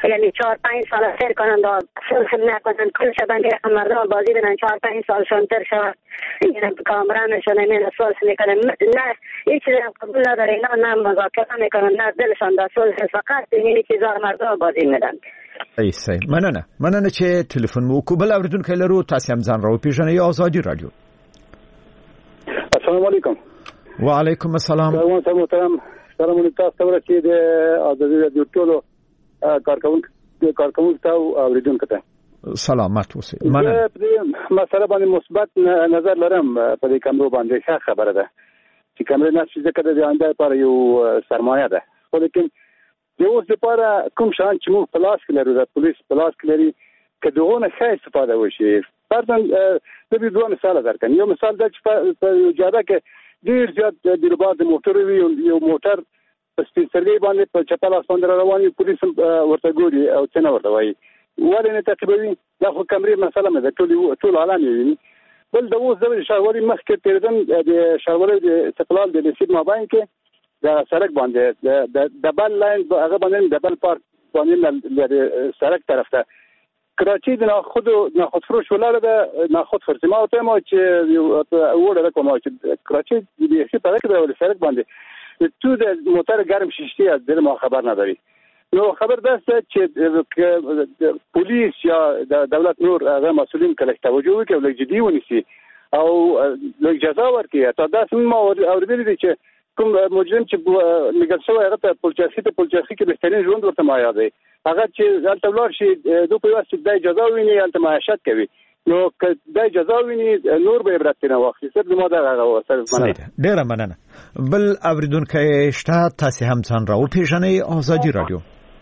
یعنی چهار پنج سال سر کنن دا صلح نکنن کل شدن که مردم بازی بدن چهار پنج سال شانتر شود یعنی کامران نشون ایمین صلح میکنن نه هیچ قبول نداره نه نه مذاکره میکنن نه دلشان دا صلح فقط اینی چیزا مردم بازی میدن. ای سای مننه مننه چې تلیفون مو کو بل اوریدونکو لرو تاسو هم ځان راو پیژنئ آزادی رادیو. السلام علیکم. وعلیکم السلام. سلام محترم سلام علیکم تاسو ته چې د آزادی رادیو ټولو کارکونکو کارکونکو ته اوریدونکو ته سلامت اوسئ. مننه. مسله باندې مثبت نظر لرم په دې کمرو باندې ښه خبره ده چې کمرې نشي ځکه د آینده لپاره یو سرمایه ده خو لیکن د اوس لپاره کوم شان چې موږ پلاس کې لرو د پولیس پلاس کې لري که دغه ښه استفاده وشي. فرضاً د دې دوه مثال درکړم. یو مثال دا چې په جاده کې ډیر زیات د رباط موټر وي یو موټر په سپیڅلې باندې په چپل اسمان در روان وي پولیس ورته ګوري او څنګه ورته وایي ولې نه تعقیبوي دا خو کمرې مسله نه ده ټول ټول عالم یې بل د اوس د شاوري مخکې تیردم د شاوري د استقلال د نسب مابین کې د سړک باندې د دبل لاین هغه باندې دبل پارک باندې د سړک طرف ته کراچي د خود نه خود فروش ولاله ده نه خود فرصما او ته ما چې وړه کوم چې کراچي د شي په کې د سړک باندې تو د موټر ګرم ششتي از دل ما خبر نداری. نو خبر دسته چې پولیس یا دولت نور هغه مسئولین کله توجه وکړي او لږ جدي ونیسي او لږ جزا ورکړي. تا داسې ما اوریدلی دي چې کوم مجرم چې لګل شوی هغه ته پولچاسي ته پولچاسي کې بهترین ژوند ورته معیار دی هغه چې هلته ولاړ شي دوی په واسطه د جزا ویني هلته معاشات کوي نو که د جزا ویني نور به عبرت نه واخلي. سر د ماده هغه سر مننه ډیره مننه. بل اوریدونکو شته تاسو هم ځان راو پیژنئ آزادی رادیو.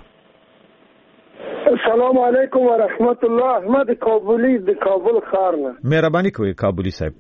السلام علیکم و رحمت الله. احمد کابلی د کابل ښار نه. مهرباني کوئ کابلی صاحب.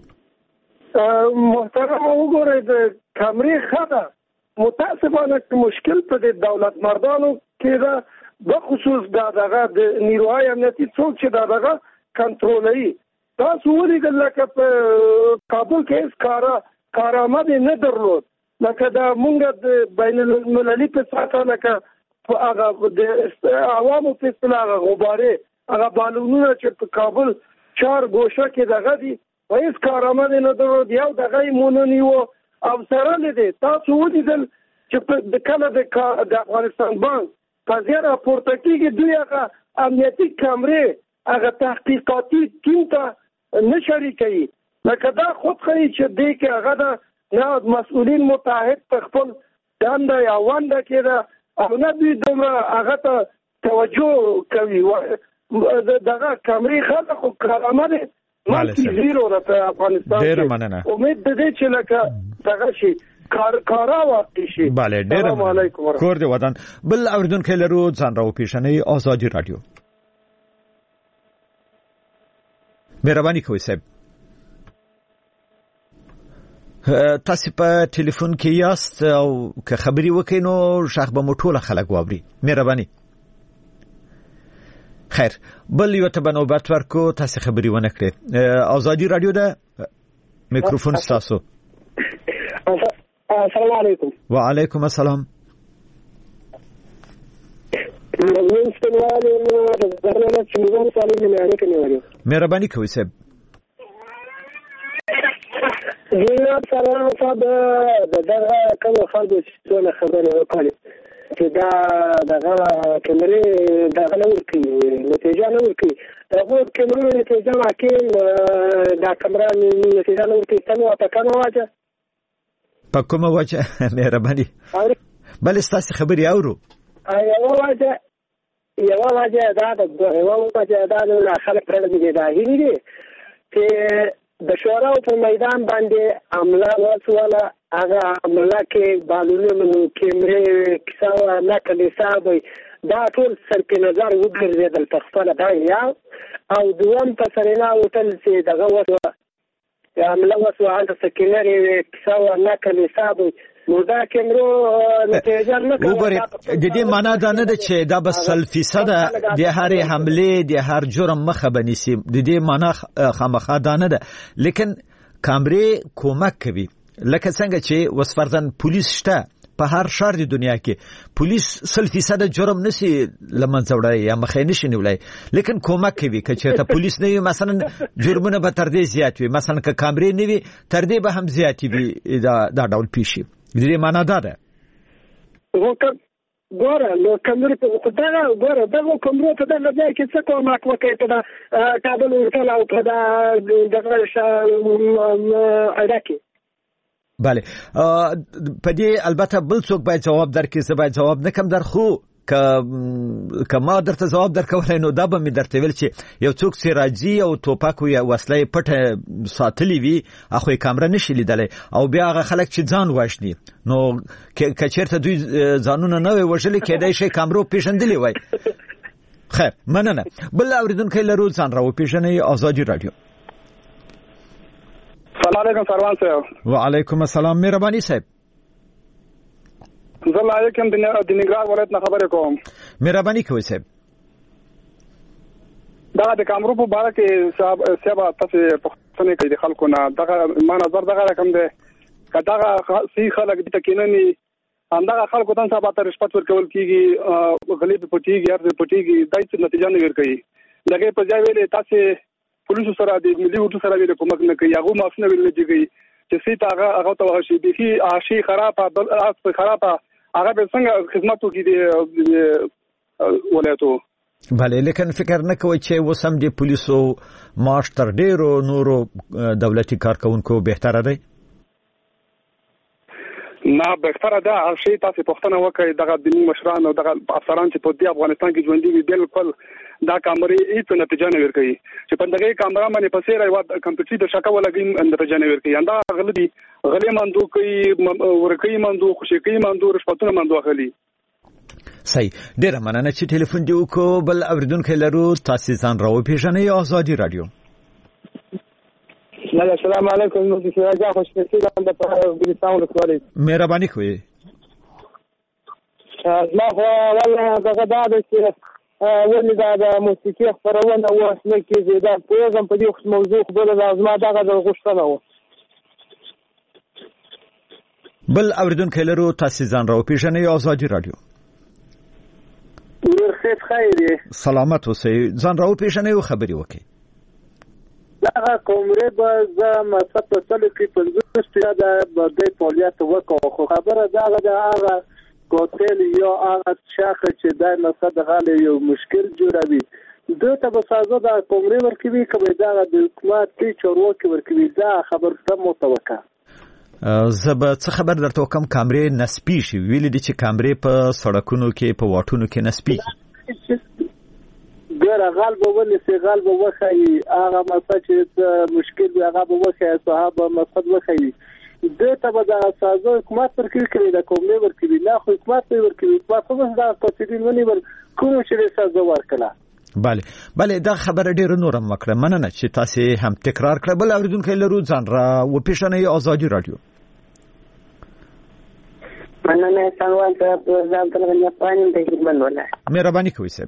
محترم وګورئ د کمرې ښه ده متاسفانه مشکل په د دولت مردانو کې ده بخصوص دا دغه د نیروهای امنیتي څوک چې دا دغه کنټرولوي. تاسو ولیدل لکه په کابل کې هیڅ کاره کارآمد نه درلود لکه دا مونږ د بین المللي په ساحه لکه هغه د عوامو په اصطلاح غبارې هغه بالونونه چې په کابل چار ګوشه کې دغه دي هیڅ کارآمد نه درلود یو دغه مونونی و او سره لیدي. تاسو ولیدل چې د کله د افغانستان بانک په زیات راپورته کېږي دوی هغه امنیتي کمرې هغه تحقیقاتي ټیم ته نه شریکوي لکه دا خود ښیي چې دی کې هغه د نه مسؤلین متحد په خپل دنده یا ونده کې ده او نه دوی دومره هغه ته توجه کوي. دغه کمرې ښه ده خو کارآمد مالکي زیرو ده په افغانستان کې. امید د دې چې لکه دغه شي کار کارا واقع شي. بله ډیره کور دی ودان. بل اوریدونکو لرو ځان راو پیژنئ آزادی رادیو. مهرباني کوئ صاحب. تاسو په ټلیفون کې یاست او که خبري وکړئ نو شخ به مو ټول خلک واوري. مهرباني. خیر بل یو ته بنوبت ورکو تاسو خبري ونه کړئ. آزادی رادیو ده میکروفون تاسو. السلام علیکم. وعلیکم السلام. مهرباني کوئ صاحب. جناب سلام صاحب دغه کوم خلکو څه خبره وکړي چې دا دغه کمرې دغه نه ورکړي نتیجه نه ورکړي دغه کمرې نتیجه راکړي دا کمره نتیجه نه ورکړي څنګه په کومه وجه په کومه وجه مهرباني بل ستاسو خبري اورو یو وجه یو وجه دا د یو وجه دا د خلک پر دې دا هیلي چې د شوراو په میدان باندې عمله وسوله هغه عمله کې بالونه کیمرې کیسه نه کړي صاحب دا ټول سرپې نظر وګرځیدل په خپل دا یا او دوم په سرینا وتل چې دغه وسوله عمله وسوله د سکینری کیسه نه کړي صاحب نو دا کیمرو نتیجه نه کوي. وګورئ د دې معنا دا نه ده چې دا بس سل فیصد د هر حمله د هر جرم مخه بنسي د دې معنا خامخا دا نه ده لیکن کامرې کومک کوي لکه څنګه چې وسفردن پولیس شته په هر شهر د دنیا کې پولیس سل فیصد جرم نشي لمنځه وړي یا مخې نشي نیولای، لیکن کومک کوي که چېرته پولیس نه وي مثلا جرمونه به تر دې زیات وي، مثلا که کامرې نه وي تر دې به هم زیات وي. دا دا ډول پیښې د دې معنا دا ده ګوره نو کمرې په دغه ګوره دغه کمرو ته دغه ځای کې څه کومک وکړي په د کابل هوټل او په د دغه عراقي. بله په دې البته بل څوک باید جواب درکړي، زه باید جواب نه کم در، خو که که ما درته جواب درکولی نو دا به مې درته ویل چې یو څوک چې راځي او ټوپک یا وسله پټه ساتلې وي هغه یې کامره نشي لیدلی او بیا هغه خلک چې ځان وژني نو که چېرته دوی ځانونه نه وی وژلي کېدای شي کامرو پېژندلي وای. خیر مننه. بل اورېدونکی لرو، ځان را وپېژنئ. آزادي راډیو. سلام علیکم سروان صاحب. وعلیکم السلام. مهرباني صاحب. زه لایق یم د ننګرهار ولایت نه خبرې کوم. مهرباني کوئ صاحب. دغه د کامرو په باره کې صاحب تاسې پوښتنې کوي د خلکو نه. دغه ما نظر دغه رقم دی که دغه صحیح خلک دلته کېنني همدغه خلکو ته سبا ته رشوت ورکول کېږي، غلې پې پټېږي، هر څه پټېږي، دا هېڅ نتیجه نه ورکوي. د هغې په ځای ویلې تاسې پولیسو سره د ملي اردو سره ویلې کومک نه کوي، هغو معافونه ویل نه کېږي چې صحیح ته هغه هغه ته وغه شي بیخي شي خرابه بل خرابه هغه به څنګه خدمت وکړي د ولایتو. بله لیکن فکر نه کوئ چې اوس هم د پولیسو معاش تر ډېرو نورو دولتي کارکوونکو بهتره دی؟ نه بهتره ده. هر شی تاسې پوښتنه وکړئ دغه دیني مشران او دغه افسران چې په دې افغانستان کې ژوندي وي بالکل دا کامرې هېڅ نتیجه نه ورکوي چې په دغه کامرا باندې په څېر یوه کمپیوټري د شکه ولګوي نتیجه نه ورکوي. همدا غله دي، غلې مندو کوي، ورکوي مندو، خوشي مندو، رشوتونه مندو اخلي. صحیح. ډېره مننه چې ټلیفون دې وکړو. بل اورېدونکی لرو، تاسې ځان را وپېژنئ. آزادي راډیو. السلام علیکم. نو چې راځه خوشبختي د افغانستان ولسوالۍ. مهرباني کوئ. ما خو والله دغه دا ده چې ولې دا د موسیقي خپرونه اوس نه کېږي، دا پوهېږم په دې موضوع خو بله ده، زما دغه د غوښتنه وه. بل اورېدونکی لرو، تاسې ځان را وپېژنئ. آزادي راډیو. نور خیر. سلامت اوسئ. ځان را وپېژنئ او خبرې وکړئ. دغه کومرې به زه مصرف په سلو کې پنځوس فیصده به دې فعالیت وکړو، خو خبره دغه د هغه کوتل یا هغه شاخه چې دا مصرف دغه یو مشکل جوړوي دوی ته به سازه د کومرې ورکوي که به دغه د حکومت کې چارواکي ورکوي. دا خبر ته متوقع زه به څه خبر درته وکړم. کامرې نسبي شي ویلي دي چې کامرې په سړکونو کې په واټونو کې نسبي ګره غال به ونیسي، غال به وښایي، هغه مسله چې مشکل وي هغه به وښایي، صحابه مقصد وښایي. دوی ته به دغه سازه حکومت ورکوي که د کومرې ورکوي، نه خو حکومت به یې ورکوي. حکومت خو بس دغه قاصدین ونیول کومو چې یې سازه ورکړه. بله بله دا خبره ډېره نور هم وکړه. مننه چې تاسې هم تکرار کړه. بل اورېدونکی لرو، ځان را وپېژنئ. آزادي راډیو. مننه سروان صاحب. زه عبدالغني افغان یم د هلمند ولایت. مهرباني کوئ صاحب.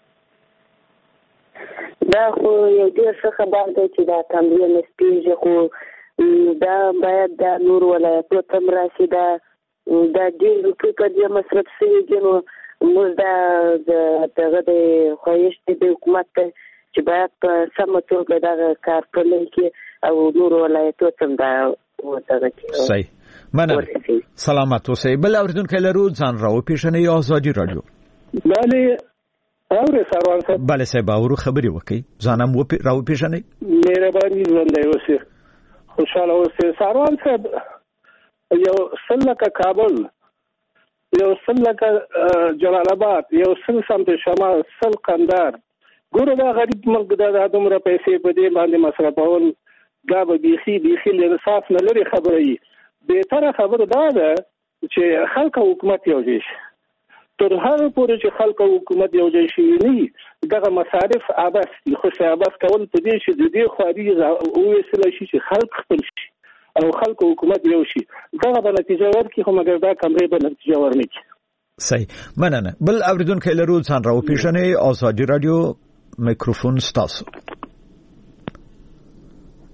دا خو یو ډېر ښه خبر دی چې دا کامرې نسبېږي، خو دا باید د نورو ولایتو ته هم راشي. دا دا ډېر روپۍ په دې مصرف شوي دي، نو موږ دا د دغه د خواهش دی د حکومت ته چې باید په سمه توګه دغه کار پلی کړي او نورو ولایتو ته هم دا ودغه کړي. صحیح. مننه. سلامت اوسئ. بل اورېدونکی لرو، ځان را وپېژنئ. آزادي راډیو. بله اورې سروان صاحب. بله صاحب اورو، خبرې وکړئ. ځان هم را وپېژنئ. مهرباني ژوندی اوسئ، خوشحاله اوسئ. سروان صاحب یو سل لکه کابل، یو سل لکه جلال آباد، یو سل سمت شمال، سل قندار. ګوره دا غریب ملک دا د دومره پیسې په دې باندې مصرفول دا به بیخي بیخي له انصاف نه لرې خبره وي. بهتره خبره دا ده چې خلک او حکومت یو ځای شي. تر هغه پورې چې خلک او حکومت یو ځای شي نه دغه مصارف عبث دي، خو عبث کول په دې چې د دې خواري وویسلی شي چې خلک خپل شي او خلک او حکومت یو شي، دغه به نتیجه ورکړي، خو مګر دا کمرې به نتیجه ورنه کړي. صحیح. مننه. بل اورېدونکی لرو، ځان را وپېژنئ. آزادي راډیو. میکروفون ستاسو.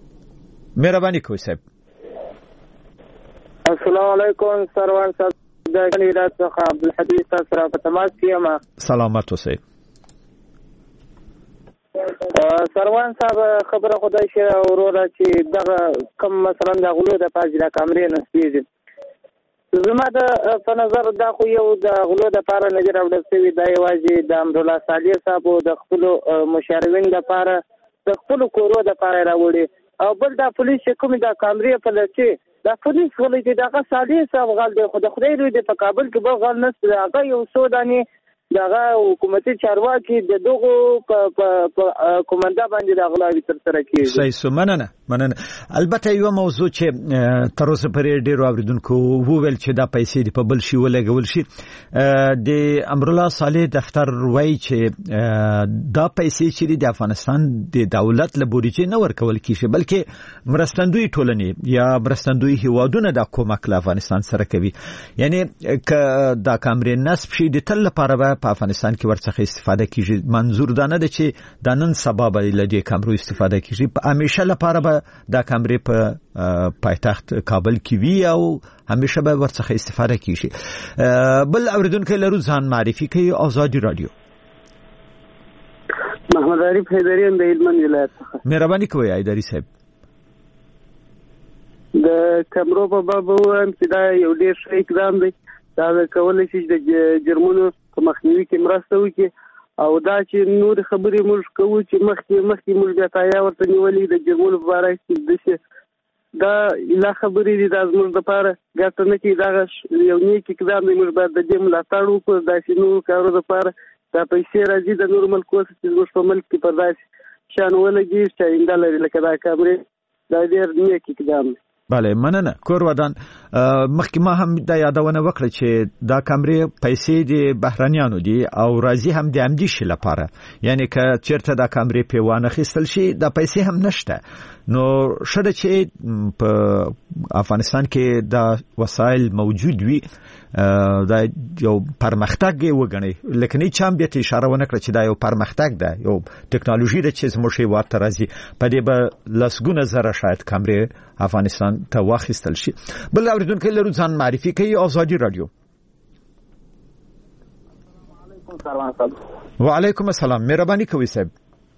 مهرباني کوئ صاحب. السلام علیکم سروان صاحب. د ولایت څخه عبدالحدیث تاسو را په تماس کې یم. سلامت اوسئ. سروان صاحب خبره خدای شي وروره چې دغه کم مثلا د غلو د پاج د کامرې نسبیږي زما د په نظر دا خو یو د غلو د پاره نه دی راوړل شوی دا یوازې د امرالله صالح صاحب د خپل مشاورین د پاره د خپل کورو د پاره راوړي او بل د پولیس کوم د کامرې په لچې د پولیس ولې چې دغه صالح صاحب غل دی خو د خدای لوی د په کابل کې به غل نشته هغه یو سوداني دغه حکومتي چارواکي د دغه په کومنده باندې د غلاوي تر سره کیږي. صحیح سمننه مننه. البته یو موضوع چې تر اوسه پرې ډیرو اوریدونکو وویل چې دا پیسې د په بل شي ولګول شي د امرالله صالح دفتر وایي چې دا پیسې چې د افغانستان د دولت له بودیجې نه ورکول کیږي بلکې مرستندوی ټولنې یا مرستندوی هیوادونه د کومک له افغانستان سره کوي. یعنی ک دا کامرې نسب شي د تل لپاره په افغانستان کې ورڅخه استفاده کیږي. منظور دا نه ده چې د نن سبا به له دې کامرو استفاده کیږي په همیشه لپاره به دا کامرې په پایتخت کابل کې وي او همیشه به ورڅخه استفاده کیږي. بل اوریدونکو لرو ځان معرفي کوي. آزادی رادیو. محمد عارف حیدری د هلمند ولایت څخه. مهرباني کوئ حیدری صاحب. د کامرو په باب وایم چې دا یو ډیر ښه اقدام دی. دا کولای شي د جرمونو په مخنیوي کې مرسته وکړي او دا چې نور خبرې موږ کوو چې مخکې مخکې موږ بیا تایا ورته نیولې د جرمونو په اړه چې دا لا خبرې دي دا زموږ لپاره ګټه نه کوي. دا یو نیک اقدام دی. موږ باید د دې ملاتړ وکړو. داسې نورو کارو لپاره دا پیسې راځي د نورو ملکو څخه چې زموږ په ملک کې په داسې شان ولګي چې آینده لري لکه دا کامرې دا ډېر نیک اقدام دی. بله مننه. کور ودان مخکې ما هم دا یادونه وکړه چې دا کامرې پیسې د بهرانیانو دي او راځي هم د همدې شي لپاره. یعنی که چیرته دا کامرې په وانه خېستل شي دا پیسې هم نشته نو شته چې په افغانستان کې دا وسایل موجود وي دا یو پرمختګ وګڼي. لکه نه چم به اشاره ونه کړ چې دا یو پرمختګ ده یو ټکنالوژي ده چې زموږ هیواد ته راځي په دې به لسګونه زره شاید کامرې افغانستان ته واخیستل شي. بل اوریدونکو لرو ځان معرفي کوي. آزادی رادیو. وعلیکم السلام. مهرباني کوئ صاحب.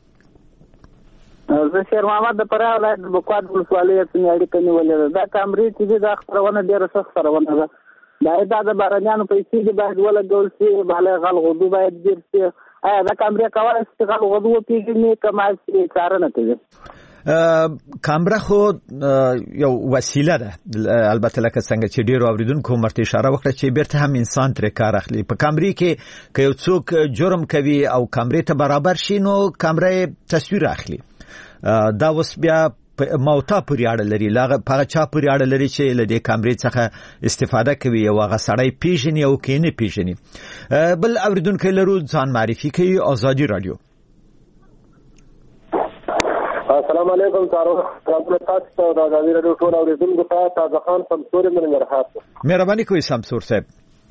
زه شیر محمد د فراه ولایت د بکواد ولسوالۍ څخه اړیکه نیولې ده. دا کامرې چې دا خبرونه ډیره سخت خبرونه ده. دا د بهرنیانو پیسې دي باید ولګول شي. بالا غل غدو باید ډیر شي. آیا دا کامرې کولای شي غل غدو وپیژني کما چې کار نه کوي؟ کامرا خو یو وسیله ده. البته لکه څنګه چې ډیرو اوریدونکو مرته اشاره وکړه چې بیرته هم انسان تر کار اخلي. په کامرې کې که یو څوک جرم کوي او کامرې ته برابر شي نو کامرې تصویر اخلي. دا وس بیا موتا پورې اړه لري. لاغه په چا پورې اړه لري چې له دې کامرې څخه استفاده کوي او هغه سړی پیژني او کینه پیژني. بل اوریدونکو لرو ځان معرفي کوي. آزادی رادیو. السلام علیکم. تاسو تاسو د آزادی رادیو ټول اوریدونکو ته تازه خان سمسور من مرحبا. مهرباني کوئ سمسور صاحب.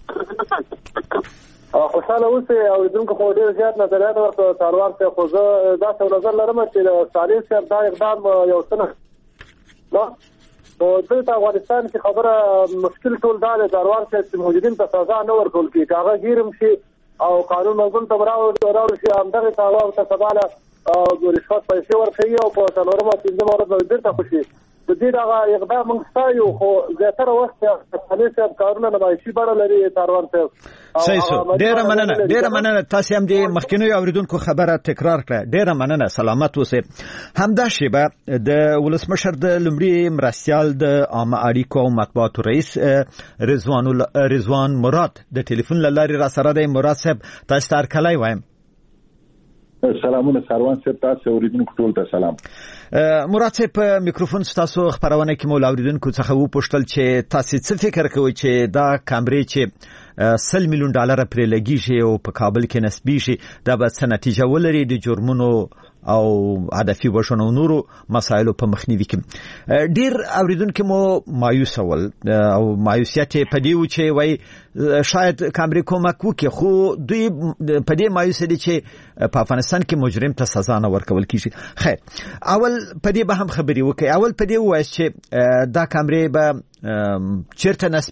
خوشاله اوسئ. اوریدونکو خو ډیر زیات نظریات ورته څاروار ته خو زه دا څه نظر لرم چې صالح صاحب دا اقدام یو څه نو نو دلته افغانستان کې خبره مشکل ټول دا د څاروار چې موجودین ته سزا نه ورکول کیږي. هغه ګیرم شي او قانون منظم ته راوړل شي همدغه تاوا او تسباله او رشوت پیسې ورکوي او په څلورمه پنځمه ورځ به بیرته خوشي. د دې دغه اقدام موږ ستایو خو زیاتره وخت صالح صاحب کارونه نمایشي بڼه لري. څاروان صاحب صحیح سو. ډیره مننه ډیره مننه. تاسو هم د مخکینو اوریدونکو خبره تکرار کړه. ډیره مننه. سلامت اوسئ. همدا شیبه د ولسمشر د لومړي مرستيال د عامه اړیکو او مطبوعاتو رئیس رضوان رضوان مراد د ټلیفون لارې را سره د مراد صاحب تاسو ته کلای وایم. سلامونه سروان صاحب. تاسو اوریدونکو ټول ته سلام. مراد صاحب په میکروفون تاسو خبرونه کې مول اوریدونکو څخه و پوښتل چې تاسو څه فکر کوئ چې دا کامرې چې سل میلیون ډالر پرې لګیږي او په کابل کې نسبی شي دا به څه نتیجه ولري د جرمونو او هدفي وشنو نورو مسایلو په مخنیوي کې؟ ډیر اوریدونکو مو مایوس ول او مایوسیت په دیو چې وای شاید کامرې کومک وکړي خو دوی په دې مایوس دي چې په افغانستان کې مجرم ته سزا نه ورکول کیږي. خیر اول په دې به هم خبري وکړي. اول په دې وایي چې دا کامرې به چیرته نسب